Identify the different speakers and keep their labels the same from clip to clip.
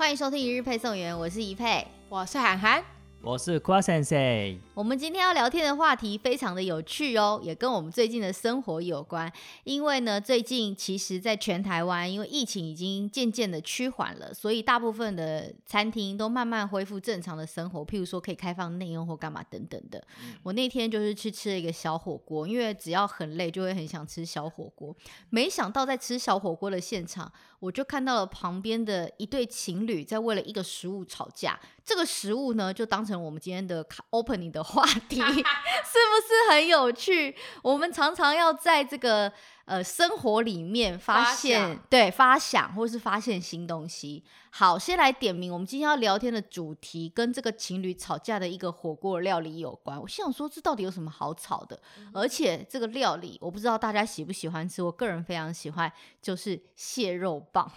Speaker 1: 欢迎收听一日配送员，我是怡佩，
Speaker 2: 我是涵涵，
Speaker 3: 我是瓜先生。
Speaker 1: 我们今天要聊天的话题非常的有趣哦，也跟我们最近的生活有关。因为呢，最近其实在全台湾，因为疫情已经渐渐的趋缓了，所以大部分的餐厅都慢慢恢复正常的生活，譬如说可以开放内用或干嘛等等的。我那天就是去吃了一个小火锅，因为只要很累就会很想吃小火锅。没想到在吃小火锅的现场，我就看到了旁边的一对情侣在为了一个食物吵架。这个食物呢，就当成我们今天的 opening 的话题，是不是很有趣？我们常常要在这个生活里面发想或是发现新东西。好，先来点名，我们今天要聊天的主题跟这个情侣吵架的一个火锅料理有关。我心想说，这到底有什么好吵的？而且这个料理，我不知道大家喜不喜欢吃，我个人非常喜欢，就是蟹肉棒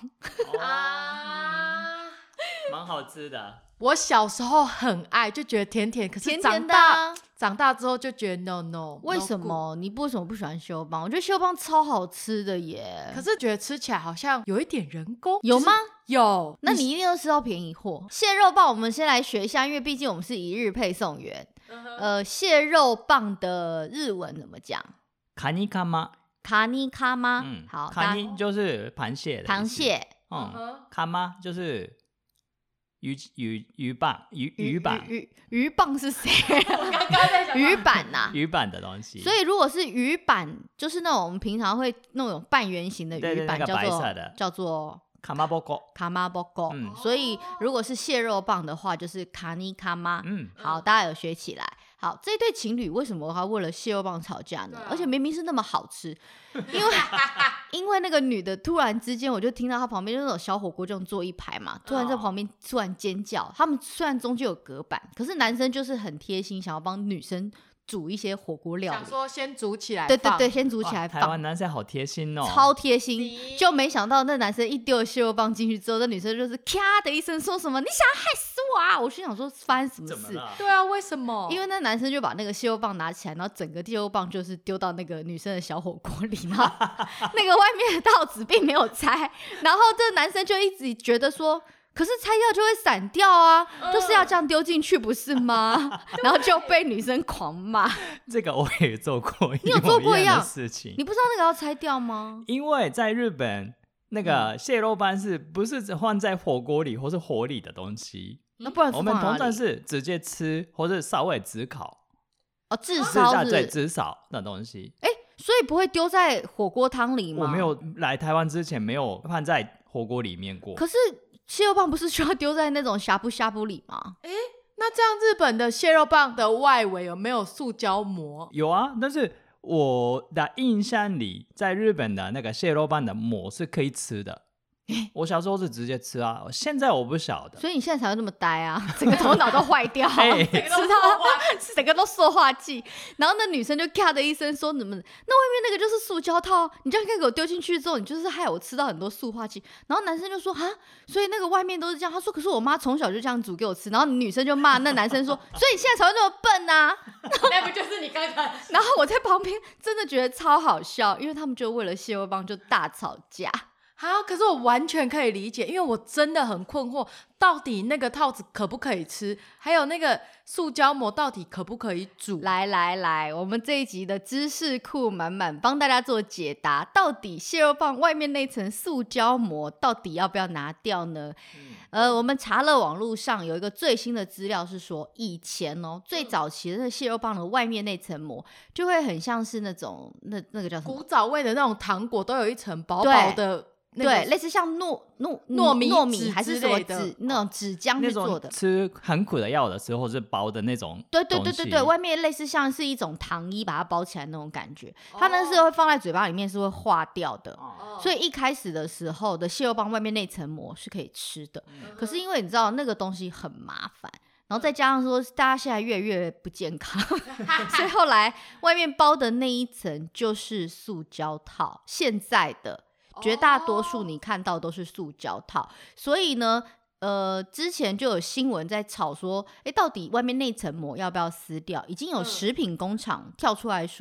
Speaker 3: 蛮好吃的。
Speaker 2: 我小时候很爱，就觉得甜甜，可是
Speaker 1: 甜
Speaker 2: 长
Speaker 1: 甜的啊
Speaker 2: 长大之后就觉得 no，
Speaker 1: 为什么？你为什么不喜欢蟹肉棒？我觉得蟹肉棒超好吃的耶。
Speaker 2: 可是觉得吃起来好像有一点人工，
Speaker 1: 有吗？
Speaker 2: 有。
Speaker 1: 那你一定都吃到便宜货。蟹肉棒我们先来学一下，因为毕竟我们是一日配送员。蟹肉棒的日文怎么讲？
Speaker 3: 卡尼卡吗？
Speaker 1: 卡尼卡吗？好，
Speaker 3: 卡尼就是螃蟹的意思。
Speaker 1: 螃蟹。
Speaker 3: 卡吗就是鱼棒。
Speaker 1: 鱼棒是谁？
Speaker 2: 我刚刚在想
Speaker 1: 鱼板呐、
Speaker 3: 鱼板的东西。
Speaker 1: 所以如果是鱼板，就是那种我们平常会那种半圆形的鱼板，
Speaker 3: 对那个白色的
Speaker 1: 叫做
Speaker 3: 卡马波狗。
Speaker 1: 卡马波狗。所以如果是蟹肉棒的话，就是卡尼卡妈。好，大家有学起来。好，这对情侣为什么他为了蟹肉棒吵架呢？而且明明是那么好吃，因为那个女的突然之间，我就听到她旁边就那种小火锅这种坐一排嘛，突然在旁边突然尖叫。他们虽然中间有隔板，可是男生就是很贴心，想要帮女生煮一些火锅料理，
Speaker 2: 想说先煮起来
Speaker 1: 放，对，先煮起来放。
Speaker 3: 台湾男生好贴心哦，
Speaker 1: 超贴心。就没想到那男生一丢了蟹肉棒进去之后，那女生就是咔的一声说什么：“你想要害死我啊！”我心想说发生什么事？
Speaker 2: 对啊，为什么？
Speaker 1: 因为那男生就把那个蟹肉棒拿起来，然后整个蟹肉棒就是丢到那个女生的小火锅里，然后那个外面的套子并没有拆，然后这男生就一直觉得说。可是拆掉就会散掉啊，就是要这样丢进去不是吗？然后就被女生狂骂。
Speaker 3: 这个我也做过，
Speaker 1: 你有做过一样
Speaker 3: 的事情？
Speaker 1: 你不知道那个要拆掉吗？
Speaker 3: 因为在日本，那个蟹肉棒是不是只放在火锅里或是火里的东西？
Speaker 1: 那不然
Speaker 3: 我们通常是直接吃，或者稍微炙烤。
Speaker 1: 炙烧
Speaker 3: 对，炙烧的东西。
Speaker 1: 所以不会丢在火锅汤里吗？
Speaker 3: 我没有来台湾之前没有放在火锅里面过。
Speaker 1: 可是蟹肉棒不是需要丢在那种呷哺呷哺里吗？
Speaker 2: 那这样日本的蟹肉棒的外围有没有塑胶膜？
Speaker 3: 有啊，但是我的印象里，在日本的那个蟹肉棒的膜是可以吃的。我小时候是直接吃啊，现在我不晓得。
Speaker 1: 所以你现在才会那么呆啊，整个头脑都坏掉，整个都塑化剂。然后那女生就咔的一声说：“你们那外面那个就是塑胶套，你这样给我丢进去之后，你就是害我吃到很多塑化剂。”然后男生就说：“哈，所以那个外面都是这样。”他说：“可是我妈从小就这样煮给我吃。”然后女生就骂那男生说：“所以你现在才会那么笨啊！”
Speaker 2: 那不就是你刚才？
Speaker 1: 然后我在旁边真的觉得超好笑，因为他们就为了蟹肉棒就大吵架。
Speaker 2: 可是我完全可以理解，因为我真的很困惑，到底那个套子可不可以吃，还有那个塑胶膜到底可不可以煮？
Speaker 1: 来，我们这一集的知识库满满，帮大家做解答。到底蟹肉棒外面那层塑胶膜到底要不要拿掉呢？我们查了网络上有一个最新的资料是说，以前最早期的那蟹肉棒的外面那层膜就会很像是那种那个叫什么
Speaker 2: 古早味的那种糖果，都有一层薄薄的。
Speaker 1: 对，类似像糯米还是什么纸那种纸浆去做的，
Speaker 3: 吃很苦的药的时候是薄的那种。
Speaker 1: 对，外面类似像是一种糖衣把它包起来那种感觉，它那是会放在嘴巴里面是会化掉的，所以一开始的时候的蟹肉棒外面那层膜是可以吃的，可是因为你知道那个东西很麻烦。然后再加上说，大家现在越来越不健康，所以后来外面包的那一层就是塑胶套。现在的绝大多数你看到都是塑胶套，所以呢，之前就有新闻在吵说，到底外面那层膜要不要撕掉？已经有食品工厂跳出来说，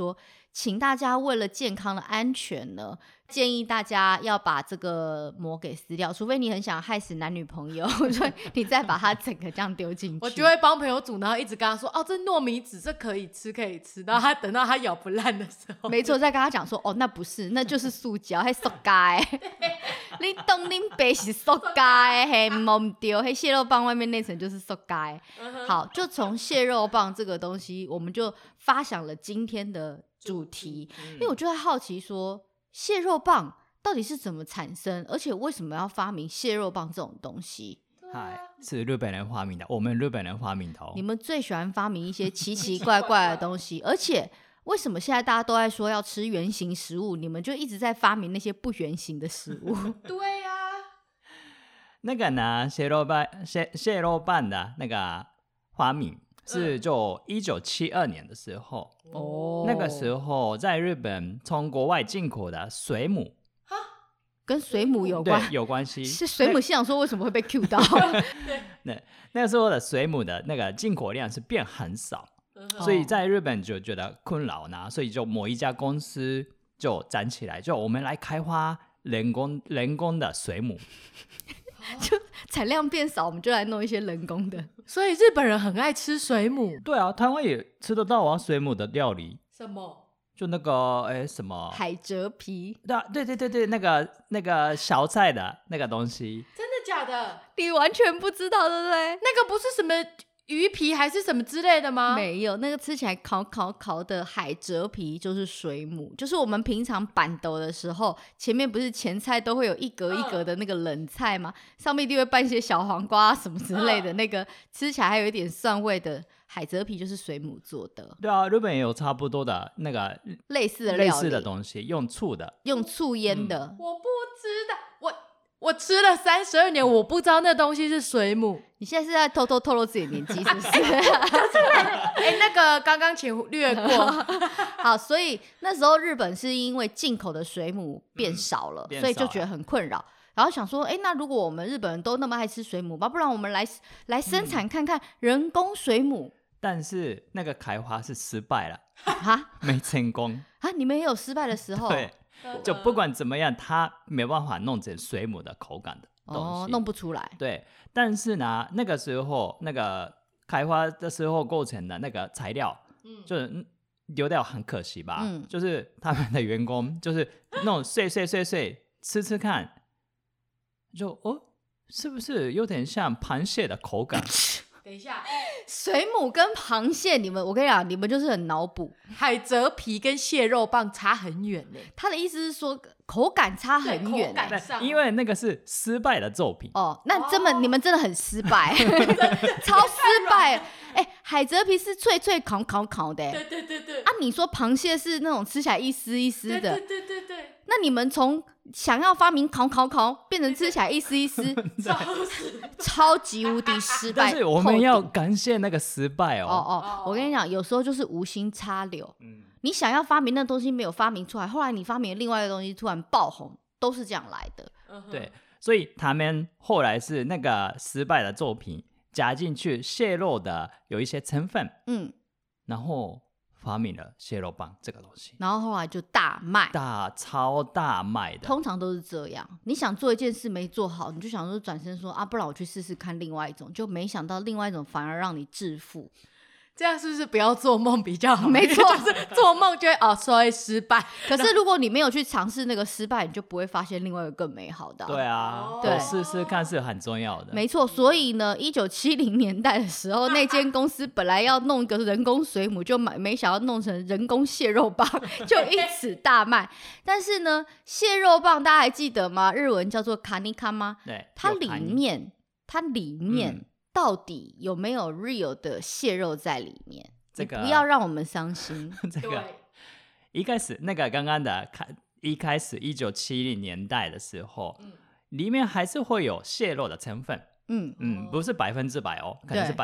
Speaker 1: 请大家为了健康的安全呢，建议大家要把这个膜给撕掉，除非你很想害死男女朋友，所以你再把它整个这样丢进去。
Speaker 2: 我就会帮朋友煮，然后一直跟他说，哦，这糯米纸这可以吃可以吃，然后他等到他咬不烂的时候，
Speaker 1: 没错，再跟他讲说，哦，那不是，那就是塑胶，还塑胶的。你懂恁爸是塑胶的，嘿，唔对，嘿，蟹肉棒外面那层就是塑胶的。好，就从蟹肉棒这个东西，我们就发想了今天的主题，因为我就在好奇说，蟹肉棒到底是怎么产生，而且为什么要发明蟹肉棒这种东西？
Speaker 3: 嗨，是日本人发明的，我们日本人发明的哦。
Speaker 1: 你们最喜欢发明一些奇奇怪怪的东西，而且为什么现在大家都在说要吃原形食物，你们就一直在发明那些不原形的食物？
Speaker 2: 对呀、
Speaker 3: 那个呢，蟹肉棒的那个发明是就1972年的时候，
Speaker 1: 哦
Speaker 3: 那个时候在日本从国外进口的水母，
Speaker 1: 跟水母有
Speaker 3: 对，
Speaker 1: 关。
Speaker 3: 有关系。
Speaker 1: 是水母心想说为什么会被 Q 到？
Speaker 3: 对，那个时候的水母的那个进口量是变很少，所以在日本就觉得困扰呢，所以就某一家公司就站起来，就我们来开发人工的水母。
Speaker 1: 就产量变少，我们就来弄一些人工的。
Speaker 2: 所以日本人很爱吃水母。
Speaker 3: 对啊，台湾也吃得到啊，水母的料理，
Speaker 2: 什么？
Speaker 3: 就那个什么
Speaker 1: 海蜇皮，
Speaker 3: 对，那个小菜的那个东西，
Speaker 2: 真的假的？
Speaker 1: 你完全不知道，对不对？
Speaker 2: 那个不是什么鱼皮还是什么之类的吗？
Speaker 1: 没有，那个吃起来烤的海蜇皮就是水母，就是我们平常板豆的时候，前面不是前菜都会有一格一格的那个冷菜吗？上面一定会拌一些小黄瓜什么之类的，那个吃起来还有一点蒜味的海蜇皮就是水母做的。
Speaker 3: 对啊，日本也有差不多的那个
Speaker 1: 类似的料理，
Speaker 3: 类似的东西，用醋的，
Speaker 1: 用醋腌的。
Speaker 2: 我不知道，我吃了32年，我不知道那东西是水母。
Speaker 1: 你现在是在偷偷透露自己的年纪是不是？
Speaker 2: 哎、那个刚刚请略过。
Speaker 1: 好，所以那时候日本是因为进口的水母变少了，
Speaker 3: 变少
Speaker 1: 所以就觉得很困扰。然后想说，哎，那如果我们日本人都那么爱吃水母吧，不然我们来生产看看人工水母。
Speaker 3: 但是那个开发是失败了，
Speaker 1: 哈
Speaker 3: 没成功。
Speaker 1: 啊，你们也有失败的时候？
Speaker 3: 对，就不管怎么样，它没办法弄成水母的口感的东
Speaker 1: 哦，
Speaker 3: 西，
Speaker 1: 弄不出来。
Speaker 3: 对，但是呢，那个时候那个开发的时候构成的那个材料，就是丢掉很可惜吧。就是他们的员工就是那种碎吃看，就是不是有点像螃蟹的口感？
Speaker 2: 等一下，
Speaker 1: 水母跟螃蟹，我跟你讲，你们就是很脑补。
Speaker 2: 海蜇皮跟蟹肉棒差很远呢。
Speaker 1: 他的意思是说口感差很远
Speaker 2: 对口感上
Speaker 3: 因为那个是失败的作品。
Speaker 1: 哦，那你们真的很失败，超失败。哎，海蜇皮是脆烤的，
Speaker 2: 对。
Speaker 1: 啊，你说螃蟹是那种吃起来一丝一丝的，
Speaker 2: 对，
Speaker 1: 那你们从想要发明烤变成吃起来一丝一丝，超级无敌失败。
Speaker 3: 但是我们要感谢那个失败哦。
Speaker 1: 我跟你讲，有时候就是无心插柳。你想要发明那东西没有发明出来，后来你发明另外一个东西突然爆红，都是这样来的。
Speaker 3: 对，所以他们后来是那个失败的作品加进去蟹肉的有一些成分，然后发明了蟹肉棒这个东西，
Speaker 1: 然后后来就大卖，
Speaker 3: 超大卖的。
Speaker 1: 通常都是这样，你想做一件事没做好，你就想说转身说啊，不然我去试试看另外一种，就没想到另外一种反而让你致富。
Speaker 2: 这样是不是不要做梦比较好？
Speaker 1: 没错，
Speaker 2: 就是做梦就会所以失败。
Speaker 1: 可是如果你没有去尝试那个失败，你就不会发现另外一个更美好的。
Speaker 3: 对啊，
Speaker 1: 对，
Speaker 3: 试试看是很重要的。
Speaker 1: 没错，所以呢，1970年代的时候，那间公司本来要弄一个人工水母，就没想要弄成人工蟹肉棒，就因此大卖。但是呢，蟹肉棒大家还记得吗？日文叫做卡尼卡吗？
Speaker 3: 对，
Speaker 1: 它里面到底有没有 real 的蟹肉在里面？
Speaker 3: 这个
Speaker 1: 你不要让我们伤心。
Speaker 3: 这个一开始那个刚刚的一开始1970年代的时候，里面还是会有蟹肉的成分。不是100%哦，可能是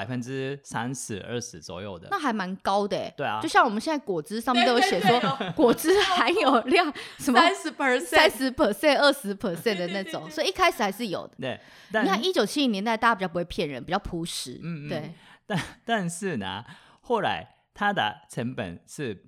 Speaker 3: 30%、20%左右的，
Speaker 1: 那还蛮高的哎。
Speaker 3: 对啊，
Speaker 1: 就像我们现在果汁上面都有写说果汁含有量什么30%、20% 的那种，所以一开始还是有的。
Speaker 3: 对，
Speaker 1: 你看1970年代大家比较不会骗人，比较朴实。对，
Speaker 3: 但是呢，后来它的成本是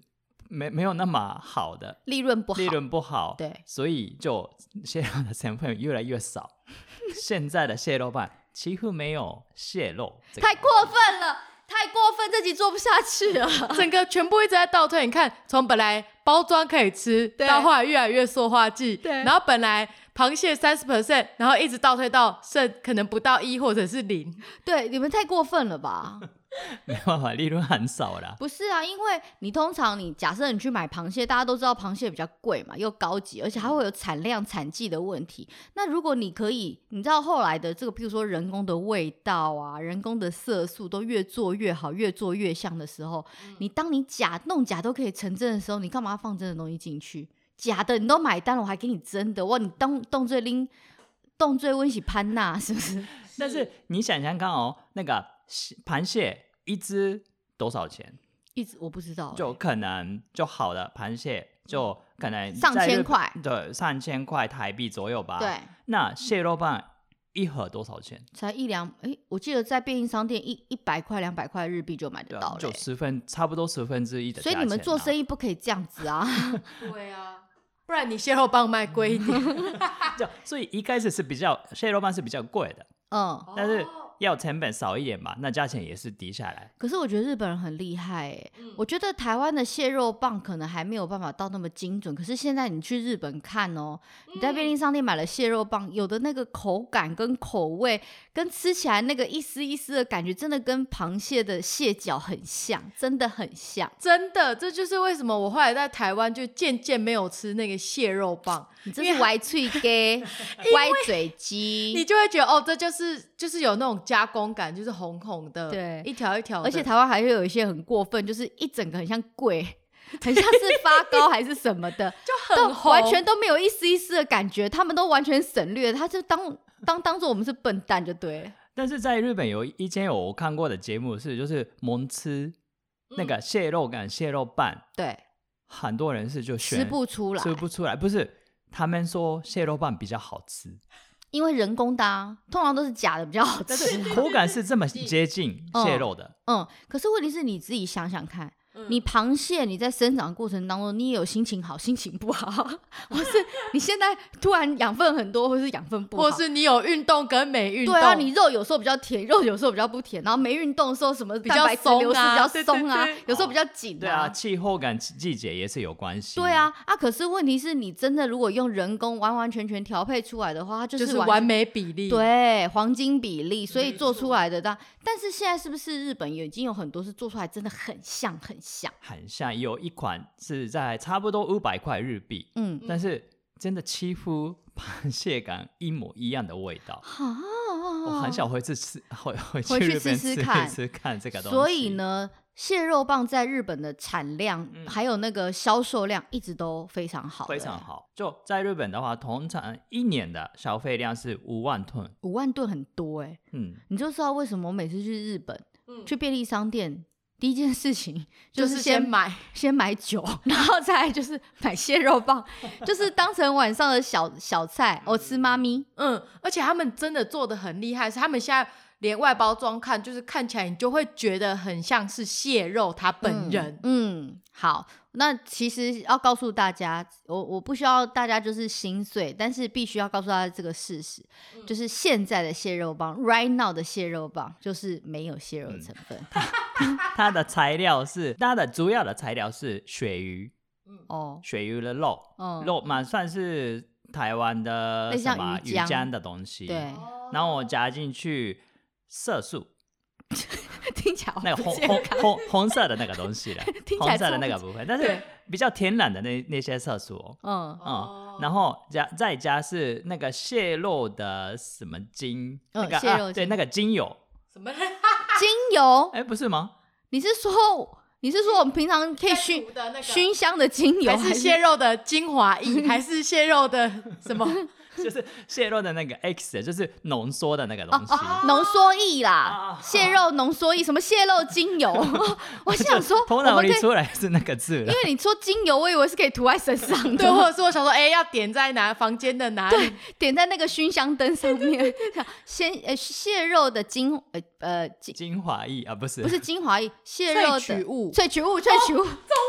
Speaker 3: 没有那么好的，
Speaker 1: 利润不好，对，
Speaker 3: 所以就蟹肉的成分越来越少。现在的蟹肉棒几乎没有蟹肉，
Speaker 1: 太过分了，太过分，这集做不下去了。
Speaker 2: 整个全部一直在倒退。你看，从本来包装可以吃，到后来越来越塑化剂，对，然后本来螃蟹30%，然后一直倒退到剩可能不到1或者是0。
Speaker 1: 对，你们太过分了吧？
Speaker 3: 没办法，利润很少啦。
Speaker 1: 不是啊，因为你通常假设你去买螃蟹，大家都知道螃蟹比较贵嘛，又高级，而且它会有产量产季的问题。那如果你可以，你知道后来的这个，譬如说人工的味道啊，人工的色素都越做越好，越做越像的时候，当你弄假都可以成真的时候，你干嘛要放真的东西进去？假的你都买单了，我还给你真的，哇，你动最温习潘娜是不是？
Speaker 3: 但是你想想看哦，那个螃蟹一只多少钱？
Speaker 1: 一只我不知道，
Speaker 3: 就可能就好的螃蟹就可能
Speaker 1: 上千块，
Speaker 3: 对，上千块台币左右吧。
Speaker 1: 对，
Speaker 3: 那蟹肉棒一盒多少钱？
Speaker 1: 才我记得在便利商店100块200块日币就买得到了，
Speaker 3: 就差不多1/10的价钱。
Speaker 1: 所以你们做生意不可以这样子啊！
Speaker 2: 对啊，不然你蟹肉棒卖贵一点。
Speaker 3: 所以一开始是蟹肉棒是比较贵的，但是要成本少一点吧，那价钱也是低下来。
Speaker 1: 可是我觉得日本人很厉害耶，我觉得台湾的蟹肉棒可能还没有办法到那么精准，可是现在你去日本看哦，你在便利商店买了蟹肉棒，有的那个口感跟口味跟吃起来那个一丝一丝的感觉，真的跟螃蟹的蟹脚很像，真的很像。
Speaker 2: 真的，这就是为什么我后来在台湾就渐渐没有吃那个蟹肉棒。
Speaker 1: 你这是歪嘴鸡歪嘴鸡，
Speaker 2: 你就会觉得哦，这就是有那种加工感，就是红红的，对，一条一条的。
Speaker 1: 而且台湾还会有一些很过分，就是一整个很像桂，很像是发糕还是什么的，
Speaker 2: 就很红，
Speaker 1: 完全都没有一丝一丝的感觉，他们都完全省略，他就当做我们是笨蛋就对了。
Speaker 3: 但是在日本有一间我看过的节目就是蒙吃那个蟹肉跟蟹肉棒，
Speaker 1: 对，
Speaker 3: 很多人是就
Speaker 1: 吃不出来，
Speaker 3: 不是。他们说蟹肉棒比较好吃，
Speaker 1: 因为人工的啊，通常都是假的比较好吃，但
Speaker 3: 是口感是这么接近蟹肉的。
Speaker 1: 可是问题是你自己想想看，你螃蟹你在生长过程当中，你也有心情好心情不好，或是你现在突然养分很多，或是养分不好，
Speaker 2: 或是你有运动跟没运动。
Speaker 1: 对啊，你肉有时候比较甜，肉有时候比较不甜，然后没运动的时候什么蛋白质流失比较松啊，有时候比较紧啊。
Speaker 3: 对啊，气候跟季节也是有关系。
Speaker 1: 对啊，可是问题是你真的如果用人工完完全全调配出来的话，它就是
Speaker 2: 完美比例，
Speaker 1: 对，黄金比例，所以做出来的。但是现在是不是日本已经有很多是做出来真的很像，
Speaker 3: 很像，有一款是在差不多500块日币，但是真的几乎螃蟹感一模一样的味道。我很想回去日本吃看这个东西。
Speaker 1: 所以呢，蟹肉棒在日本的产量还有那个销售量一直都非常好，
Speaker 3: 非常好。就在日本的话，通常1年的消费量是5万吨
Speaker 1: ，5万吨很多哎。你就知道为什么我每次去日本，去便利商店。第一件事情就是先买酒，然后再来就是买蟹肉棒，就是当成晚上的小菜，我吃妈咪。
Speaker 2: 而且他们真的做的很厉害，是他们现在连外包装就是看起来你就会觉得很像是蟹肉它本人。
Speaker 1: 好，那其实要告诉大家，我不需要大家就是心碎，但是必须要告诉大家这个事实，就是现在的蟹肉棒 ，right now 的蟹肉棒就是没有蟹肉的成分。
Speaker 3: 它的主要的材料是鳕鱼，鳕鱼的肉，肉嘛算是台湾的什么鱼浆的东西，
Speaker 1: 对，
Speaker 3: 然后我加进去色素。
Speaker 1: 听起来
Speaker 3: 那个红色的那个东西了，红色的那个部分，但是比较天然的那些色素然后再加是那个蟹肉的什么精，那个对那个精油，
Speaker 2: 什么
Speaker 1: 精油？
Speaker 3: 不是吗？
Speaker 1: 你是说我们平常可以熏香的精油，
Speaker 2: 还是蟹肉的精华液，还是蟹肉的什么？
Speaker 3: 就是蟹肉的那个 X， 就是浓缩的那个东西，
Speaker 1: 浓缩液啦，蟹肉浓缩液，什么蟹肉精油？我想说，
Speaker 3: 头脑里出来是那个字了，因
Speaker 1: 为你说精油，我以为是可以涂在身上的，
Speaker 2: 对，或者是我想说，要点在房间的哪里？
Speaker 1: 对，点在那个熏香灯上面。蟹肉的精华液啊，
Speaker 3: 不是
Speaker 1: 精华液，蟹肉的
Speaker 2: 萃取物，
Speaker 1: 中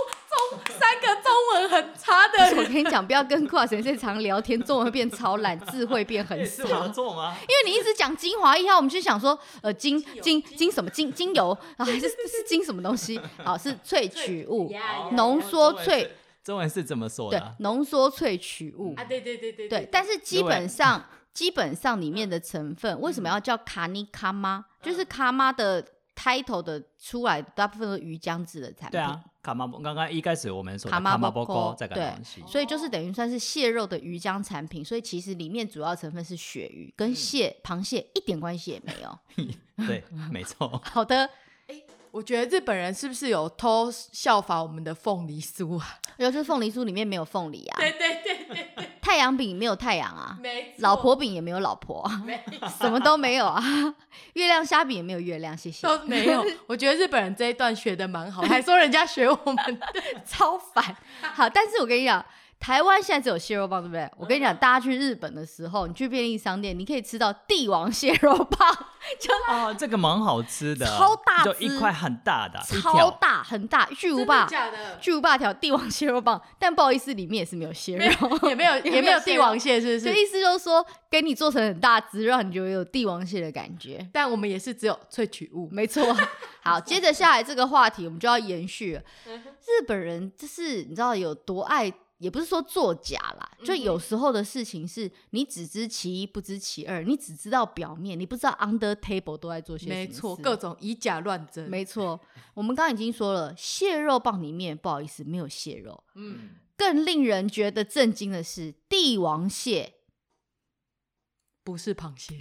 Speaker 2: 3个中文很差的人。
Speaker 1: 我跟你讲，不要跟跨先生常聊天，中文会变超烂，智慧变很少。
Speaker 3: 是我的错吗？
Speaker 1: 因为你一直讲精华1号，我们就想说，精什么精油啊，还是精什么东西？好，是萃取物，浓缩萃。
Speaker 3: 中文是怎么说的？
Speaker 1: 对，浓缩萃取物
Speaker 2: 啊，对。
Speaker 1: 但是基本上里面的成分为什么要叫卡尼卡妈？就是卡妈的 title 的出来大部分都是鱼浆制的产品。
Speaker 3: 对啊，卡妈刚刚一开始我们说的
Speaker 1: 卡妈
Speaker 3: 波锅这个东西，
Speaker 1: 所以就是等于算是蟹肉的鱼浆产品，所以其实里面主要成分是鳕鱼，跟螃蟹一点关系也没有。
Speaker 3: 对，没错。
Speaker 1: 好的。
Speaker 2: 我觉得日本人是不是有偷效法我们的凤梨酥啊？
Speaker 1: 就是凤梨酥里面没有凤梨啊，
Speaker 2: 对，
Speaker 1: 太阳饼没有太阳啊，
Speaker 2: 没错，
Speaker 1: 老婆饼也没有老婆啊，什么都没有啊，月亮虾饼也没有月亮，谢谢，
Speaker 2: 都没有。我觉得日本人这一段学的蛮好，还说人家学我们
Speaker 1: 超烦。好，但是我跟你讲，台湾现在只有蟹肉棒，对不对？我跟你讲，大家去日本的时候，你去便利商店，你可以吃到帝王蟹肉棒，就
Speaker 3: 这个蛮好吃的，
Speaker 1: 超大只，
Speaker 3: 就一块很大的，
Speaker 1: 超大很大，巨无霸，
Speaker 2: 真的假的？
Speaker 1: 巨无霸条帝王蟹肉棒，但不好意思，里面也是没有蟹肉，
Speaker 2: 也没有帝王蟹，是不是？
Speaker 1: 就意思就是说，给你做成很大只，让你觉得有帝王蟹的感觉。
Speaker 2: 但我们也是只有萃取物，
Speaker 1: 没错。好，接着下来这个话题，我们就要延续了。日本人就是你知道有多爱。也不是说作假啦，就有时候的事情是你只知其一不知其二，你只知道表面，你不知道 under table 都在做些什么事。
Speaker 2: 没错，各种以假乱真。
Speaker 1: 没错，我们刚刚已经说了，蟹肉棒里面不好意思没有蟹肉。更令人觉得震惊的是，帝王蟹
Speaker 2: 不是螃蟹。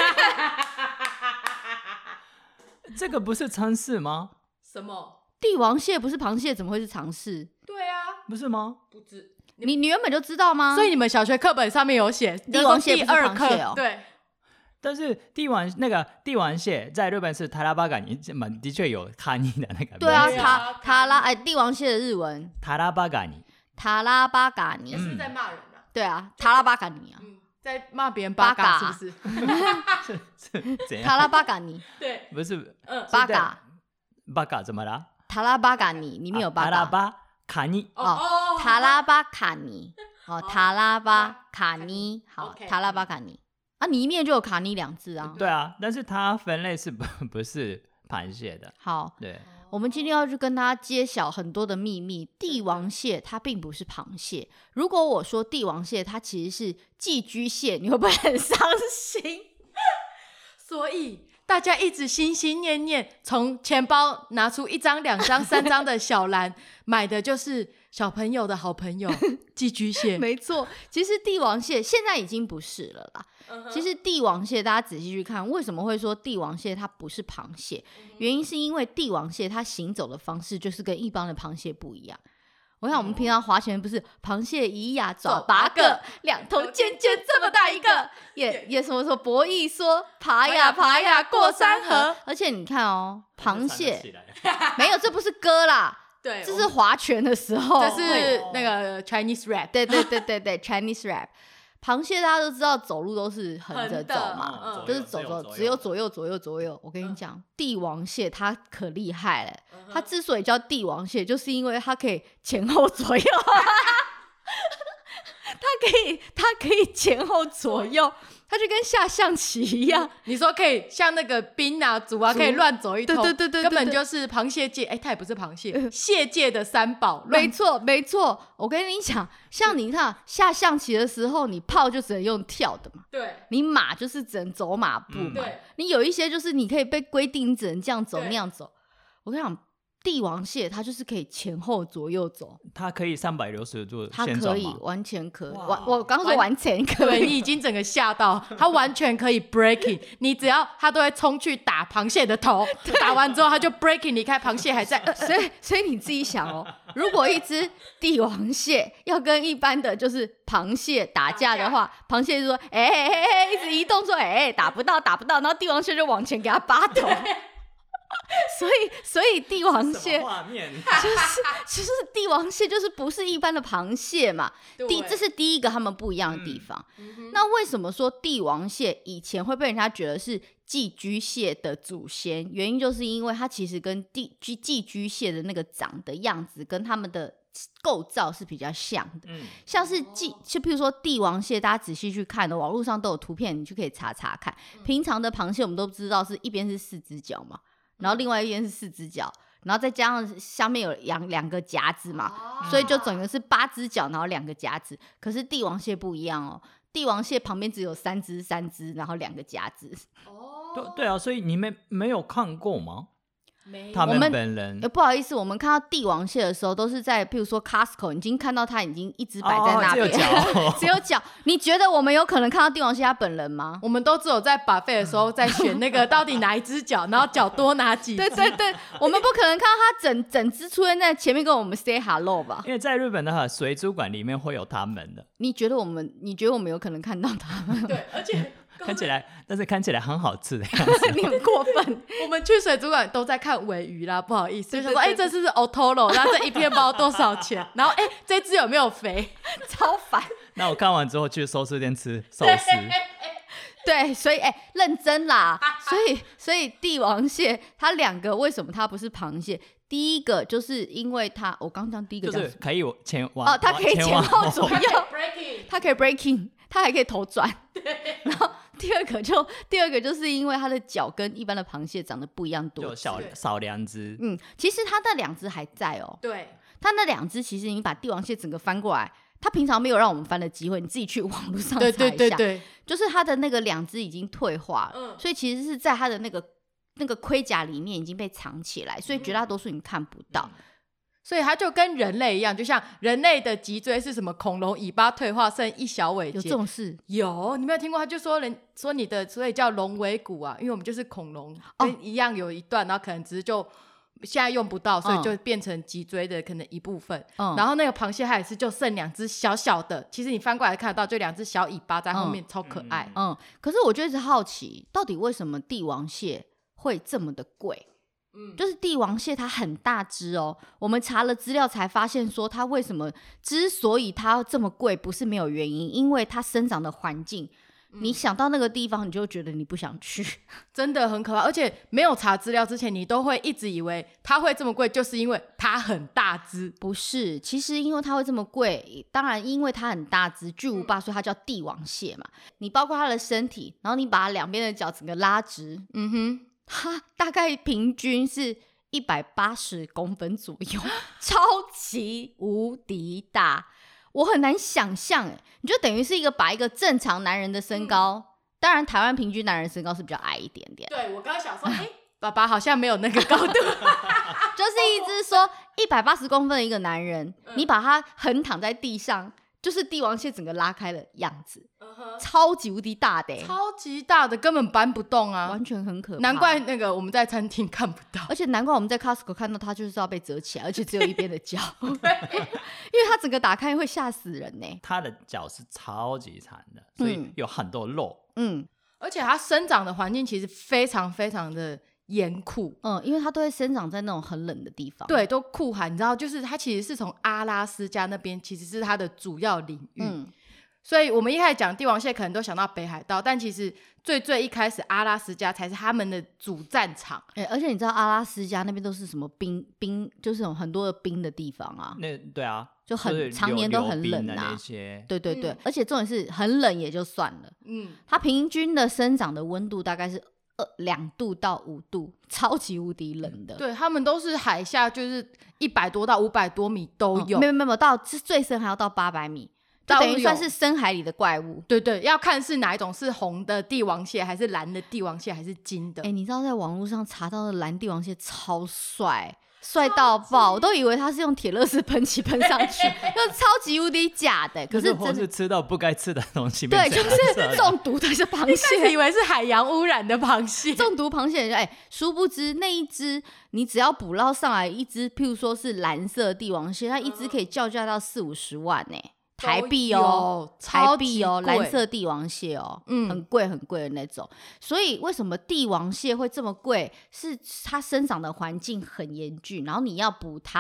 Speaker 3: 这个不是常识吗？
Speaker 2: 什么？
Speaker 1: 帝王蟹不是螃蟹，怎么会是常识？
Speaker 2: 对啊，
Speaker 3: 不是吗？
Speaker 2: 不知
Speaker 1: 你原本就知道吗？
Speaker 2: 所以你们小学课本上面有写
Speaker 1: 帝王蟹不是螃蟹哦。
Speaker 2: 对。
Speaker 3: 但是帝王蟹在日本是塔拉巴嘎尼，的确有卡尼的那个。
Speaker 1: 对啊，帝王蟹的日文
Speaker 3: 塔拉巴嘎尼，
Speaker 1: 塔拉巴嘎尼
Speaker 2: 也是在骂人啊。
Speaker 1: 对啊，塔拉巴嘎尼啊，
Speaker 2: 在骂别人八嘎是不是？
Speaker 3: 是怎样？
Speaker 1: 塔拉巴嘎尼，
Speaker 2: 对，
Speaker 3: 不是八嘎怎么了？
Speaker 1: 塔拉巴嘎尼里面有八嘎。
Speaker 3: 塔拉巴卡尼
Speaker 1: 哦，塔拉巴卡尼哦，塔拉巴卡尼好，塔拉巴卡尼啊，里面就有卡尼2字啊。
Speaker 3: 对啊，但是它分类是不是螃蟹的。
Speaker 1: 好，
Speaker 3: 对，
Speaker 1: 我们今天要去跟大家揭晓很多的秘密。帝王蟹它并不是螃蟹，如果我说帝王蟹它其实是寄居蟹，你会不会很伤心？
Speaker 2: 所以大家一直心心念念，从钱包拿出1张、2张、3张的小篮，买的就是小朋友的好朋友寄居蟹。
Speaker 1: 没错，其实帝王蟹现在已经不是了啦。其实帝王蟹大家仔细去看，为什么会说帝王蟹它不是螃蟹？原因是因为帝王蟹它行走的方式就是跟一般的螃蟹不一样。我想我们平常划拳不是螃蟹一呀爪8个，2头尖尖这么大一个，也什么说博弈说爬呀爬呀过山河。而且你看哦，螃蟹没有，这不是歌啦，
Speaker 2: 对，
Speaker 1: 这是划拳的时候，
Speaker 2: 这是那个 Chinese rap，
Speaker 1: 对 Chinese rap。螃蟹大家都知道走路都是横着走嘛，就是走，只有左右。我跟你讲，帝王蟹它可厉害了，它之所以叫帝王蟹，就是因为它可以前后左右，它可以前后左右。它就跟下象棋一样，
Speaker 2: 你说可以像那个兵啊、卒啊，可以乱走一通，
Speaker 1: 对，
Speaker 2: 根本就是螃蟹界，它也不是螃蟹，蟹界的3宝。
Speaker 1: 没错。我跟你讲，像你看下象棋的时候，你炮就只能用跳的嘛，
Speaker 2: 对，
Speaker 1: 你马就是只能走马步嘛，你有一些就是你可以被规定只能这样走那样走。我跟你讲，帝王蟹它就是可以前后左右走，
Speaker 3: 它可以360度
Speaker 1: 它
Speaker 3: 旋转吗？
Speaker 1: 可以，完全可以。我刚说完全可以，
Speaker 2: 对，你已经整个吓到，它完全可以 breaking， 你只要它都会冲去打螃蟹的头，打完之后它就 breaking 离开，螃蟹还在。
Speaker 1: 所以你自己想哦，如果一只帝王蟹要跟一般的就是螃蟹打架的话，螃蟹就说一直移动说打不到，然后帝王蟹就往前给它扒头。所以帝王蟹就是帝王蟹就是不是一般的螃蟹嘛，这是第一个他们不一样的地方。那为什么说帝王蟹以前会被人家觉得是寄居蟹的祖先？原因就是因为它其实跟寄居蟹的那个长的样子跟他们的构造是比较像的，像是就譬如说帝王蟹，大家仔细去看的，网络上都有图片，你就可以查查看。平常的螃蟹我们都知道是一边是4只脚嘛，然后另外一边是4只脚，然后再加上下面有2个夹子嘛，所以就整个是8只脚，然后2个夹子。可是帝王蟹不一样哦，帝王蟹旁边只有3只，然后2个夹子。
Speaker 3: 对啊，所以你们没有看过吗？他
Speaker 1: 们
Speaker 3: 本人
Speaker 1: 不好意思，我们看到帝王蟹的时候都是在譬如说 Costco 已经看到它已经一只摆在那边，只有脚你觉得我们有可能看到帝王蟹它本人吗？
Speaker 2: 我们都只有在 buffet 的时候在选那个到底哪一只脚，然后脚多哪几只。
Speaker 1: 对，我们不可能看到它整只出现在前面跟我们 say hello 吧？
Speaker 3: 因为在日本的话，水族馆里面会有他们的。
Speaker 1: 你觉得我们有可能看到他们？
Speaker 2: 对，而且
Speaker 3: 但是看起来很好吃的样子。
Speaker 1: 你很过分。
Speaker 2: 我们去水族馆都在看鲔鱼啦，不好意思，就说这是 Otoro， 然后这一片包多少钱？然后这只有没有肥？
Speaker 1: 超烦。
Speaker 3: 那我看完之后去寿司店吃寿司。
Speaker 1: 对，所以认真啦。所以帝王蟹它2个为什么它不是螃蟹？第一个就是因为它，我刚讲第一个
Speaker 3: 就是可以
Speaker 1: 它可以前后左右，它可以 breaking， 它还可以头转。然后第二个就是因为它的脚跟一般的螃蟹长得不一样多，
Speaker 3: 就少2只。
Speaker 1: 其实它那2只还在哦。
Speaker 2: 对，
Speaker 1: 它那2只其实你把帝王蟹整个翻过来，它平常没有让我们翻的机会，你自己去网络上查一下。
Speaker 2: 对，
Speaker 1: 就是它的那个2只已经退化了，所以其实是在它的那个盔甲里面已经被藏起来，所以绝大多数你看不到。
Speaker 2: 所以它就跟人类一样，就像人类的脊椎是什么恐龙尾巴退化剩一小尾节，
Speaker 1: 有这种事？
Speaker 2: 有，你没有听过？他就说你的，所以叫龙尾骨啊，因为我们就是恐龙跟一样有一段，然后可能只是就现在用不到，所以就变成脊椎的可能一部分。然后那个螃蟹它也是就剩2只小小的，其实你翻过来看得到，就2只小尾巴在后面，超可爱。
Speaker 1: 可是我就一直好奇，到底为什么帝王蟹会这么的贵？就是帝王蟹它很大只哦，我们查了资料才发现说它为什么之所以它这么贵不是没有原因，因为它生长的环境，你想到那个地方你就觉得你不想去，
Speaker 2: 真的很可怕。而且没有查资料之前你都会一直以为它会这么贵就是因为它很大只，
Speaker 1: 不是，其实因为它会这么贵，当然因为它很大只巨无霸，所以它叫帝王蟹嘛。你包括它的身体，然后你把它2边的脚整个拉直，它大概平均是180公分左右，超级无敌大，我很难想象你就等于是把一个正常男人的身高，当然台湾平均男人身高是比较矮一点点。
Speaker 2: 对，我刚刚想说爸爸好像没有那个高度
Speaker 1: 就是一只说180公分的一个男人，你把他横躺在地上，就是帝王蟹整个拉开的样子，超级无敌大的
Speaker 2: 超级大的，根本搬不动啊，
Speaker 1: 完全很可怕。
Speaker 2: 难怪那个我们在餐厅看不到，
Speaker 1: 而且难怪我们在 Costco 看到它就是要被折起来，而且只有一边的脚因为它整个打开会吓死人它
Speaker 3: 的脚是超级长的，所以有很多肉。
Speaker 2: 而且它生长的环境其实非常非常的严酷，
Speaker 1: 因为它都会生长在那种很冷的地方，
Speaker 2: 对，都酷寒，你知道，就是它其实是从阿拉斯加那边其实是它的主要领域，所以我们一开始讲帝王蟹可能都想到北海道，但其实最一开始阿拉斯加才是他们的主战场。
Speaker 1: 而且你知道阿拉斯加那边都是什么冰，就是有很多的冰的地方啊，
Speaker 3: 对啊，
Speaker 1: 就很常年都很冷啊，对，而且重点是很冷也就算了，它平均的生长的温度大概是2度到5度，超级无敌冷的。
Speaker 2: 对，他们都是海下就是100多到500多米都有，
Speaker 1: 没有到最深还要到800米，就等于算是深海里的怪物。
Speaker 2: 对，要看是哪一种，是红的帝王蟹还是蓝的帝王蟹还是金的。
Speaker 1: 你知道在网络上查到的蓝帝王蟹超帅到爆，我都以为他是用铁乐士喷漆喷上去就超级无敌假的，可是真的
Speaker 3: 或是吃到不该吃的东西，
Speaker 1: 对，就是中毒的是螃蟹
Speaker 2: 以为是海洋污染的螃蟹，
Speaker 1: 中毒螃蟹殊不知那一只你只要捕捞上来一只，譬如说是蓝色帝王蟹，它一只可以叫价到40-50万台币台币蓝色帝王蟹很贵很贵的那种。所以为什么帝王蟹会这么贵？是它生长的环境很严峻，然后你要捕它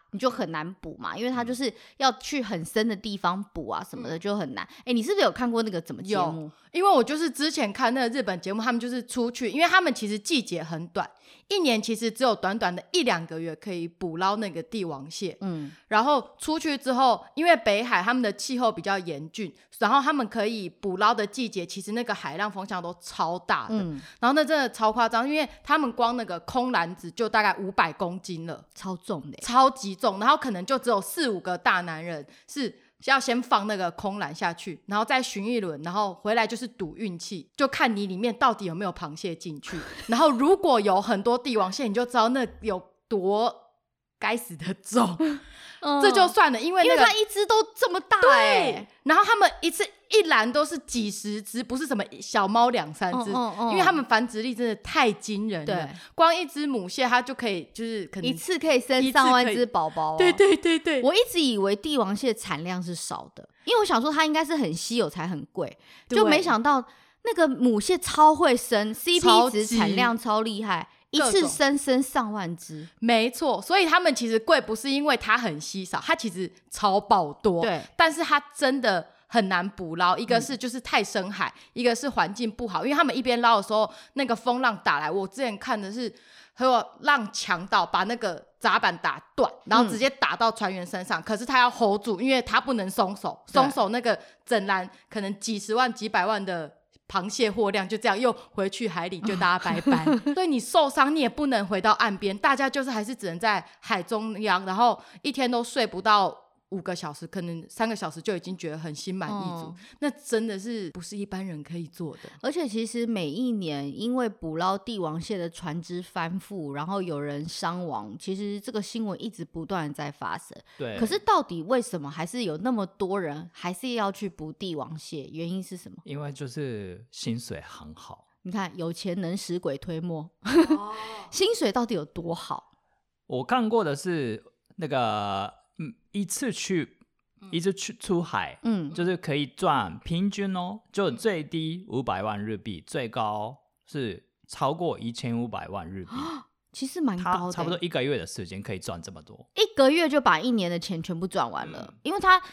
Speaker 1: 你就很难捕嘛，因为它就是要去很深的地方捕啊什么的，就很难。你是不是有看过那个怎么节目？
Speaker 2: 因为我就是之前看那个日本节目，他们就是出去，因为他们其实季节很短，一年其实只有短短的1-2个月可以捕捞那个帝王蟹。然后出去之后，因为北海他们的气候比较严峻，然后他们可以捕捞的季节，其实那个海浪风向都超大的。然后那真的超夸张，因为他们光那个空篮子就大概500公斤了，
Speaker 1: 超重的，
Speaker 2: 超级重。然后可能就只有4-5个大男人是要先放那个空篮下去，然后再巡一轮，然后回来就是赌运气，就看你里面到底有没有螃蟹进去。然后如果有很多帝王蟹，你就知道那有多该死的重。这就算了，因为
Speaker 1: 它一只都这么大。
Speaker 2: 对，然后他们一篮都是几十只，不是什么小猫2-3只，因为他们繁殖力真的太惊人了。光一只母蟹它就可以就是可能
Speaker 1: 一次可以生上万只宝宝。
Speaker 2: 对对对对，
Speaker 1: 我一直以为帝王蟹产量是少的，因为我想说它应该是很稀有才很贵，就没想到那个母蟹超会生， CP 值产量超厉害，一次生上万只。
Speaker 2: 没错，所以他们其实贵不是因为它很稀少，它其实超爆多。对，但是它真的很难捕捞，一个是就是太深海，一个是环境不好，因为他们一边捞的时候那个风浪打来，我之前看的是浪强到把那个闸板打断，然后直接打到船员身上，可是他要 hold 住，因为他不能松手，松手那个整篮可能几十万几百万的螃蟹货量就这样又回去海里，就大家拜拜。所以你受伤你也不能回到岸边，大家就是还是只能在海中央，然后一天都睡不到5个小时，可能3个小时就已经觉得很心满意足。那真的是不是一般人可以做的。
Speaker 1: 而且其实每一年因为捕捞帝王蟹的船只翻覆，然后有人伤亡，其实这个新闻一直不断的在发生。
Speaker 3: 对，
Speaker 1: 可是到底为什么还是有那么多人还是要去捕帝王蟹？原因是什么？
Speaker 3: 因为就是薪水很好。
Speaker 1: 你看有钱能使鬼推磨。薪水到底有多好？
Speaker 3: 我看过的是那个一次出海，就是可以赚平均就最低500万日币，最高是超过1500万日币。
Speaker 1: 其实蛮高的，
Speaker 3: 差不多1个月的时间可以赚这么多
Speaker 1: ，1个月就把1年的钱全部赚完了。因为他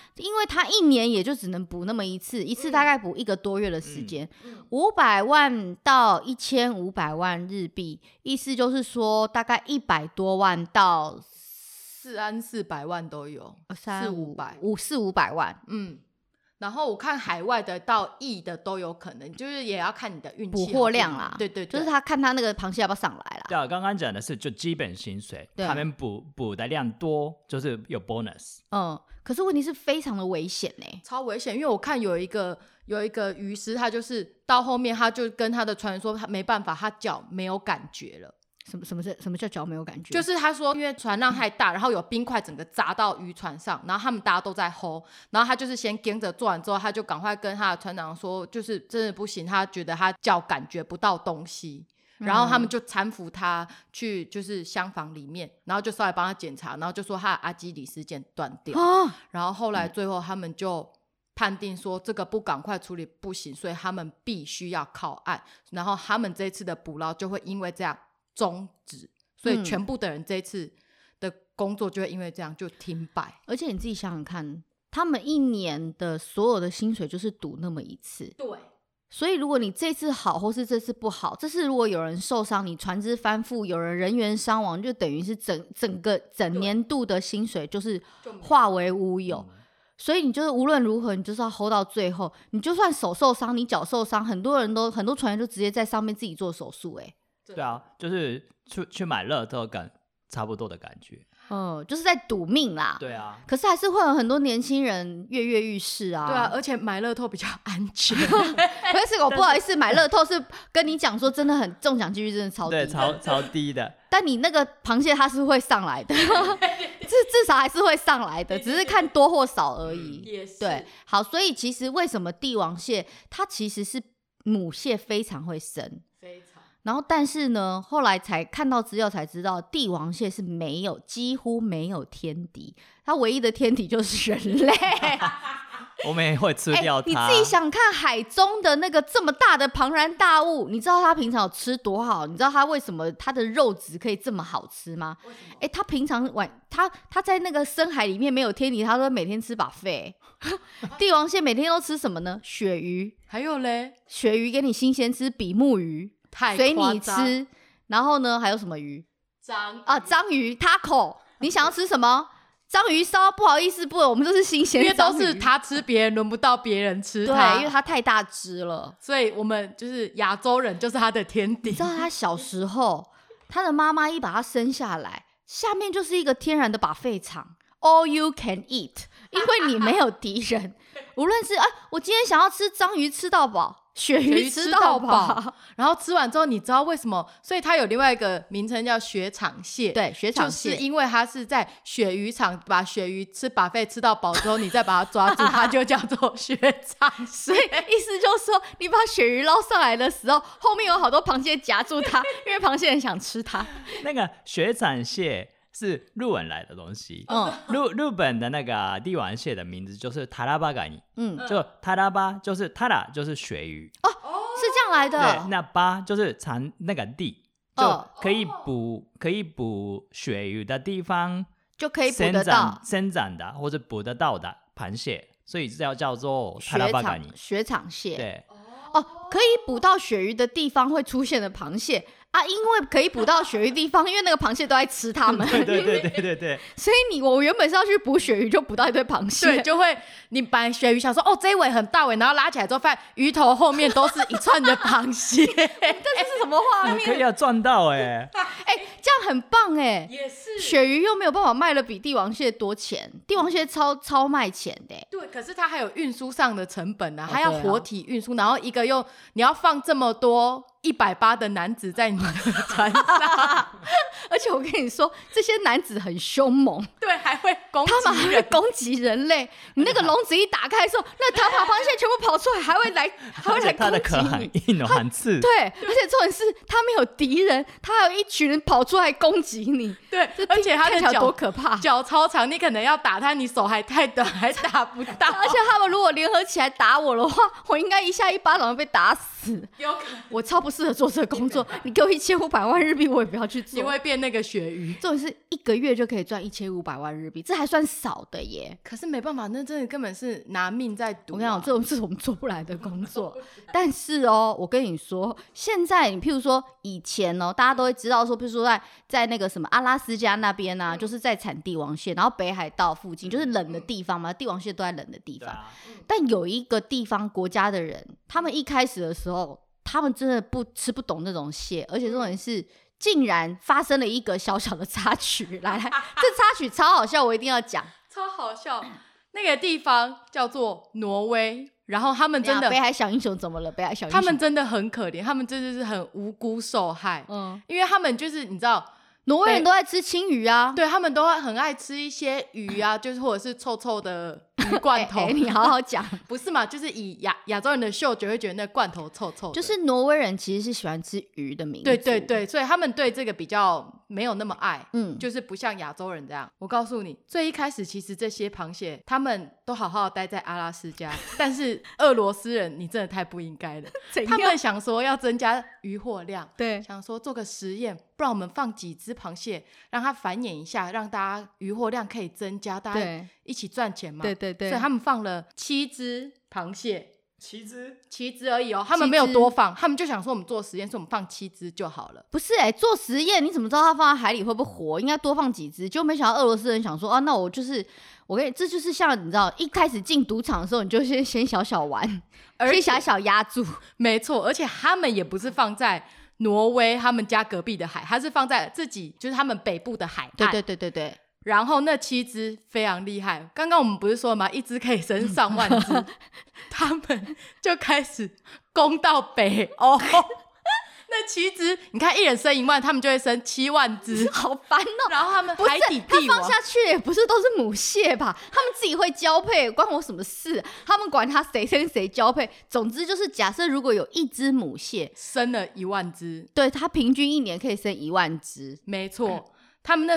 Speaker 1: 1年也就只能捕那么一次大概捕1个多月的时间。500万到1500万日币，意思就是说大概100多万到
Speaker 2: 400万都有
Speaker 1: ，400-500万。
Speaker 2: 然后我看海外的到亿的都有可能，就是也要看你的运气
Speaker 1: 捕获量啦。
Speaker 2: 对对对，
Speaker 1: 就是他看他那个螃蟹要不要上来啦。
Speaker 3: 对啊，刚刚讲的是就基本薪水，他们捕的量多就是有 bonus。
Speaker 1: 可是问题是非常的危险呢，
Speaker 2: 超危险。因为我看有一个渔师，他就是到后面他就跟他的船员说，他没办法，他脚没有感觉了。
Speaker 1: 什么叫脚没有感觉？
Speaker 2: 就是他说因为船浪太大，然后有冰块整个砸到渔船上，然后他们大家都在 hold， 然后他就是先跟着做完之后，他就赶快跟他的船长说就是真的不行，他觉得他脚感觉不到东西，然后他们就搀扶他去就是厢房里面，然后就稍微帮他检查，然后就说他的阿基里斯腱断掉。然后后来最后他们就判定说这个不赶快处理不行，所以他们必须要靠岸，然后他们这次的捕捞就会因为这样终止，所以全部的人这一次的工作就会因为这样就停摆。
Speaker 1: 而且你自己想想看，他们1年的所有的薪水就是赌那么一次。
Speaker 2: 对，
Speaker 1: 所以如果你这次好或是这次不好，这次如果有人受伤，你船只翻覆，有人员伤亡，就等于是整年度的薪水就是化为乌有。所以你就是无论如何你就是要 hold 到最后，你就算手受伤你脚受伤，很多船员就直接在上面自己做手术。
Speaker 3: 对啊，就是去买乐透跟差不多的感觉。
Speaker 1: 就是在赌命啦。
Speaker 3: 对啊，
Speaker 1: 可是还是会有很多年轻人跃跃欲试啊。
Speaker 2: 对啊，而且买乐透比较安全。
Speaker 1: 可是我不好意思，买乐透是跟你讲说真的很中奖几率真的超低。
Speaker 3: 对，超低的。
Speaker 1: 但你那个螃蟹它是会上来的。至少还是会上来的，只是看多或少而已。
Speaker 2: 也是。
Speaker 1: 对，好，所以其实为什么帝王蟹它其实是母蟹非常会生，
Speaker 2: 非常。
Speaker 1: 然后但是呢，后来才看到资料才知道，帝王蟹是几乎没有天敌，它唯一的天敌就是人类。
Speaker 3: 我们也会吃掉它。
Speaker 1: 你自己想看海中的那个这么大的庞然大物，你知道它平常有吃多好？你知道它为什么它的肉质可以这么好吃吗？它平常它在那个深海里面没有天敌，它都每天吃buffet。帝王蟹每天都吃什么呢？鳕鱼，
Speaker 2: 还有嘞，
Speaker 1: 鳕鱼给你新鲜吃，比目鱼随你吃，然后呢还有什么鱼？章鱼 taco， 你想要吃什么？章鱼烧，不好意思，不，我们都是新鲜章鱼，
Speaker 2: 因为都是他吃别人，轮不到别人吃他。
Speaker 1: 对，因为他太大只了，
Speaker 2: 所以我们就是亚洲人，就是他的天敌。
Speaker 1: 你知道他小时候，他的妈妈一把他生下来，下面就是一个天然的buffet场 ，all you can eat， 因为你没有敌人。无论是我今天想要吃章鱼吃到饱，鳕鱼吃到饱，
Speaker 2: 然后吃完之后，你知道为什么？所以它有另外一个名称叫雪场蟹。
Speaker 1: 对，雪场蟹，
Speaker 2: 就是因为它是在鳕鱼场把鳕鱼吃buffet吃到饱之后，你再把它抓住，它就叫做雪场蟹。
Speaker 1: 所以意思就是说，你把鳕鱼捞上来的时候，后面有好多螃蟹夹住它，因为螃蟹很想吃它。
Speaker 3: 那个雪场蟹是日文来的东西，日本的那个帝王蟹的名字就是タラバガニ，就タラバ就是タラ就是鳕鱼，
Speaker 1: 是这样来的。
Speaker 3: 对，那巴就是产那个地，就可以捕鳕鱼的地方，
Speaker 1: 就可以捕得到
Speaker 3: 生长的或者捕得到的螃蟹，所以叫做タラバガニ
Speaker 1: 雪场蟹。
Speaker 3: 对，
Speaker 1: 可以捕到鳕鱼的地方会出现的螃蟹。因为可以捕到鳕鱼地方，因为那个螃蟹都在吃它们。
Speaker 3: 对。
Speaker 1: 所以我原本是要去捕鳕鱼，就捕到一堆螃蟹。
Speaker 2: 对，就会你把鳕鱼想说这一尾很大尾，然后拉起来之后，发现鱼头后面都是一串的螃蟹。这
Speaker 1: 是什么画面？
Speaker 3: 可以赚到
Speaker 1: 这样很棒
Speaker 2: 也是。
Speaker 1: 鳕鱼又没有办法卖了比帝王蟹多钱，帝王蟹超卖钱的。
Speaker 2: 对，可是它还有运输上的成本啊，它要活体运输，然后一个你要放这么多180的男子在你的船上，
Speaker 1: 而且我跟你说，这些男子很凶猛，
Speaker 2: 对，还会攻击
Speaker 1: 人，他们还会攻击人类。你那个笼子一打开的时候，那塔爬螃蟹全部跑出来，还会来攻击你。
Speaker 3: 它的壳很硬很刺。
Speaker 1: 对，而且重点是他没有敌人，他还有一群人跑出来攻击你。
Speaker 2: 对，而且他的脚
Speaker 1: 多可怕，
Speaker 2: 脚超长，你可能要打他，你手还太短，还打不到。
Speaker 1: 而且他们如果联合起来打我的话，我应该一下一巴掌被打死。
Speaker 2: 有可能，
Speaker 1: 我超不适合做这个工作。你给我1500万日币，我也不要去做。
Speaker 2: 你会变那个鳕鱼。
Speaker 1: 重点是1个月就可以赚1500万日币，这还算少的耶。
Speaker 2: 可是没办法，那真的根本是拿命在赌。
Speaker 1: 我跟你讲，这种是我们做不来的工作。但是我跟你说，现在你譬如说以前大家都会知道说，譬如说在那个什么阿拉斯加那边啊，就是在产帝王蟹，然后北海道附近就是冷的地方嘛，帝王蟹都在冷的地方。但有一个地方国家的人，他们一开始的时候，他们真的吃不懂那种蟹，而且这种人是竟然发生了一个小小的插曲。来，这插曲超好笑，我一定要讲，
Speaker 2: 超好笑。那个地方叫做挪威，然后他们真的
Speaker 1: 北海小英雄怎么了？北海小英雄
Speaker 2: 他们真的很可怜，他们真的是很无辜受害。因为他们就是你知道，
Speaker 1: 挪威人都爱吃青鱼啊，
Speaker 2: 对，他们都很爱吃一些鱼啊，就是或者是臭臭的鱼罐头。
Speaker 1: 你好好讲，
Speaker 2: 不是嘛？就是以亚洲人的嗅觉会觉得那罐头臭臭的。
Speaker 1: 就是挪威人其实是喜欢吃鱼的民族，
Speaker 2: 对，所以他们对这个比较没有那么爱，就是不像亚洲人这样。我告诉你，最一开始其实这些螃蟹他们都好好待在阿拉斯加，但是俄罗斯人你真的太不应该了。他们想说要增加渔获量，
Speaker 1: 对，
Speaker 2: 想说做个实验，不然我们放几只螃蟹让它繁衍一下，让大家渔获量可以增加，大家一起赚钱嘛。
Speaker 1: 对，
Speaker 2: 所以他们放了7只螃蟹。
Speaker 3: 7
Speaker 2: 只而已他们没有多放，他们就想说我们做实验，所以我们放7只就好了。
Speaker 1: 不是做实验你怎么知道它放在海里会不会活？应该多放几只，就没想到俄罗斯人想说那我跟你，这就是像你知道一开始进赌场的时候，你就先小小玩，先小小压住。
Speaker 2: 没错，而且他们也不是放在挪威他们家隔壁的海，他是放在自己就是他们北部的海岸。
Speaker 1: 对。
Speaker 2: 然后那7只非常厉害，刚刚我们不是说吗？一只可以生上万只，他们就开始攻到北欧。那7只，你看一人生1万，他们就会生7万只，
Speaker 1: 好烦
Speaker 2: 然后他们海底帝王，
Speaker 1: 他放下去也不是都是母蟹吧？他们自己会交配，关我什么事？他们管他谁跟谁交配。总之就是，假设如果有一只母蟹
Speaker 2: 生了1万只，
Speaker 1: 对，它平均1年可以生1万只，
Speaker 2: 没错。他们那时候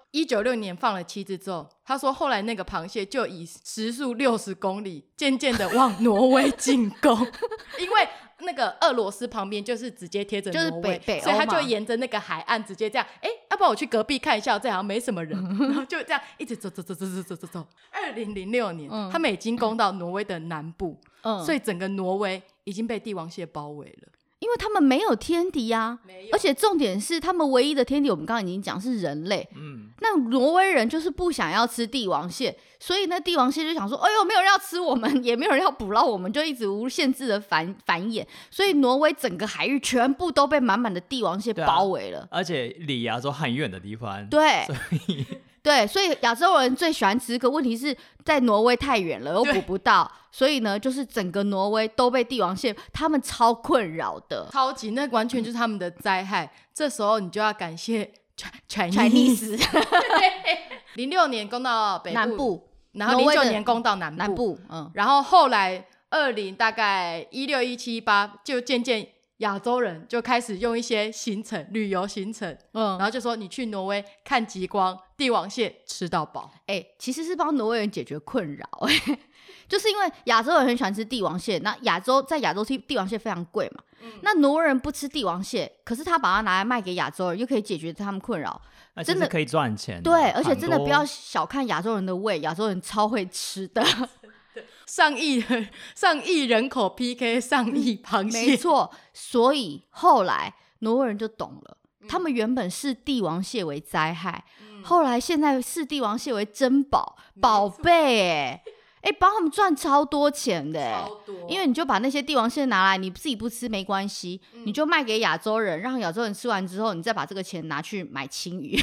Speaker 2: 1996年放了7只之后，他说后来那个螃蟹就以时速60公里渐渐的往挪威进攻因为那个俄罗斯旁边就是直接贴着挪威，
Speaker 1: 北
Speaker 2: 所以他就沿着那个海岸直接这样，要不然我去隔壁看一下，这好像没什么人然后就这样一直走2006年他们已经攻到挪威的南部所以整个挪威已经被帝王蟹包围了，
Speaker 1: 因为他们没有天敌啊，而且重点是他们唯一的天敌我们刚刚已经讲是人类那挪威人就是不想要吃帝王蟹，所以那帝王蟹就想说哎呦没有人要吃我们，也没有人要捕捞我们，就一直无限制的繁衍，所以挪威整个海域全部都被满满的帝王蟹包围了
Speaker 3: 而且离亚洲很远的地方，
Speaker 1: 对，所以亚洲人最喜欢吃，可问题是在挪威太远了又捕不到，所以呢就是整个挪威都被帝王蟹，他们超困扰的，
Speaker 2: 超级，那完全就是他们的灾害这时候你就要感谢
Speaker 1: Chinese
Speaker 2: 06年攻到北部
Speaker 1: 南部，
Speaker 2: 然后09年攻到南部然后后来大概16、17、18就渐渐亚洲人就开始用一些行程旅游行程然后就说你去挪威看极光，帝王蟹吃到饱
Speaker 1: 其实是帮挪威人解决困扰就是因为亚洲人很喜欢吃帝王蟹，那在亚洲帝王蟹非常贵嘛那挪威人不吃帝王蟹，可是他把它拿来卖给亚洲人又可以解决他们困扰，
Speaker 3: 真的可以赚钱
Speaker 1: 对，而且真的不要小看亚洲人的胃，亚洲人超会吃的
Speaker 2: 上亿人口 PK 上亿螃蟹
Speaker 1: 没错，所以后来挪威人就懂了他们原本视帝王蟹为灾害后来现在视帝王蟹为珍宝宝贝帮他们赚超多钱的
Speaker 2: 超多，
Speaker 1: 因为你就把那些帝王蟹拿来你自己不吃没关系你就卖给亚洲人，让亚洲人吃完之后你再把这个钱拿去买青鱼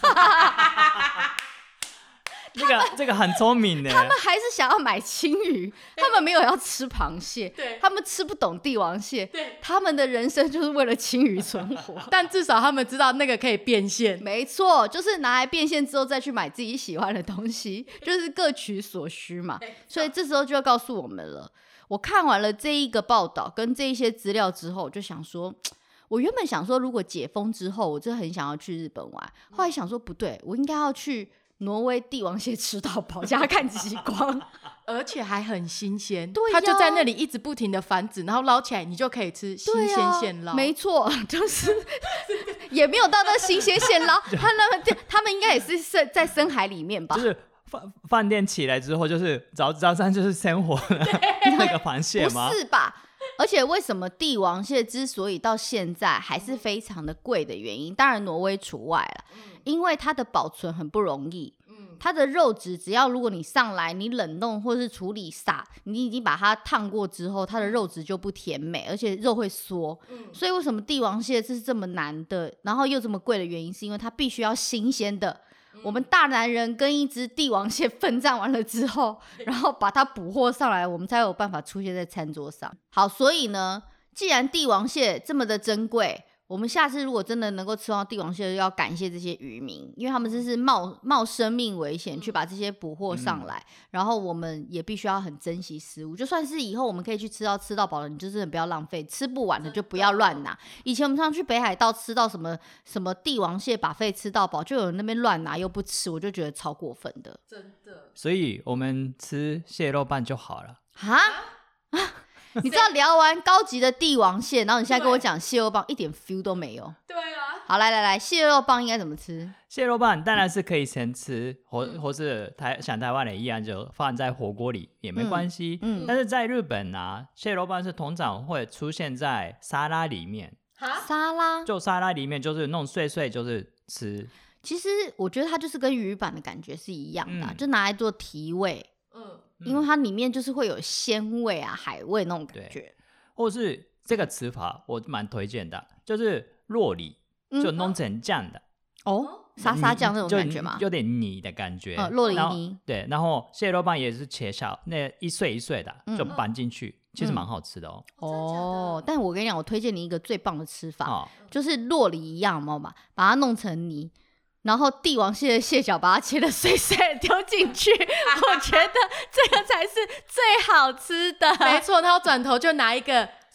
Speaker 3: 这个很聪明的，
Speaker 1: 他们还是想要买青鱼，他们没有要吃螃蟹，
Speaker 2: 对，
Speaker 1: 他们吃不懂帝王蟹，
Speaker 2: 对，
Speaker 1: 他们的人生就是为了青鱼存活
Speaker 2: 但至少他们知道那个可以变现，
Speaker 1: 没错，就是拿来变现之后再去买自己喜欢的东西，就是各取所需嘛。所以这时候就要告诉我们了，我看完了这一个报道跟这一些资料之后，我就想说我原本想说如果解封之后我真的很想要去日本玩，后来想说不对，我应该要去挪威帝王蟹吃到饱加看极光
Speaker 2: 而且还很新鲜，
Speaker 1: 对
Speaker 2: 它就在那里一直不停的繁殖，然后捞起来你就可以吃新鲜现捞
Speaker 1: 没错，就是也没有到那新鲜现捞他们应该也是在深海里面吧，
Speaker 3: 就是饭店起来之后就是早上就是生活那个螃蟹吗？
Speaker 1: 不是吧？而且为什么帝王蟹之所以到现在还是非常的贵的原因，当然挪威除外了因为它的保存很不容易它的肉质只要如果你上来你冷冻或是处理你已经把它烫过之后它的肉质就不甜美，而且肉会缩所以为什么帝王蟹是这么难的然后又这么贵的原因，是因为它必须要新鲜的我们大男人跟一只帝王蟹奋战完了之后然后把它捕获上来，我们才有办法出现在餐桌上。好，所以呢既然帝王蟹这么的珍贵，我们下次如果真的能够吃到帝王蟹，要感谢这些渔民，因为他们真是冒生命危险去把这些捕获上来然后我们也必须要很珍惜食物，就算是以后我们可以去吃到饱了，你就真的不要浪费，吃不完的就不要乱拿。以前我们常常去北海道吃到什么帝王蟹buffet吃到饱，就有人那边乱拿又不吃，我就觉得超过分的，
Speaker 2: 真的。
Speaker 3: 所以我们吃蟹肉饭就好了
Speaker 1: 你知道聊完高级的帝王蟹，然后你现在跟我讲蟹肉棒一点 feel 都没有。
Speaker 2: 对啊。
Speaker 1: 好，来，蟹肉棒应该怎么吃？
Speaker 3: 蟹肉棒当然是可以先吃，或是像台湾人一样就放在火锅里也没关系。但是在日本啊，蟹肉棒是通常会出现在沙拉里面。
Speaker 1: 沙拉？
Speaker 3: 就沙拉里面就是弄碎碎就是吃。
Speaker 1: 其实我觉得它就是跟鱼板的感觉是一样的就拿来做提味。因为它里面就是会有鲜味啊海味那种感觉，
Speaker 3: 或是这个吃法我蛮推荐的，就是酪梨就弄成酱的
Speaker 1: 沙沙酱那种感觉吗？
Speaker 3: 有点泥的感觉
Speaker 1: 酪梨泥。
Speaker 3: 对，然后蟹肉棒也是切小那一碎一碎的就拌进去其实蛮好吃的
Speaker 1: 但我跟你讲我推荐你一个最棒的吃法就是酪梨一样把它弄成泥，然后帝王蟹的蟹脚把它切得碎碎丢进去我觉得这个才是最好吃的。
Speaker 2: 没错，然后转头就拿一个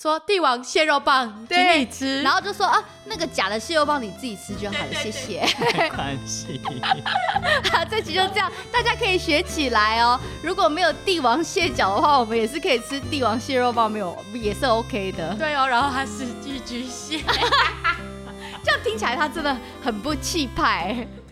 Speaker 2: 说帝王蟹肉棒，请你吃，
Speaker 1: 然后就说啊，那个假的蟹肉棒你自己吃就好了，谢谢。
Speaker 3: 没关系。
Speaker 1: 好，这集就这样，大家可以学起来哦。如果没有帝王蟹脚的话，我们也是可以吃帝王蟹肉棒，没有也是 OK 的。
Speaker 2: 对哦，然后它是寄居蟹，
Speaker 1: 这样听起来它真的很不气派。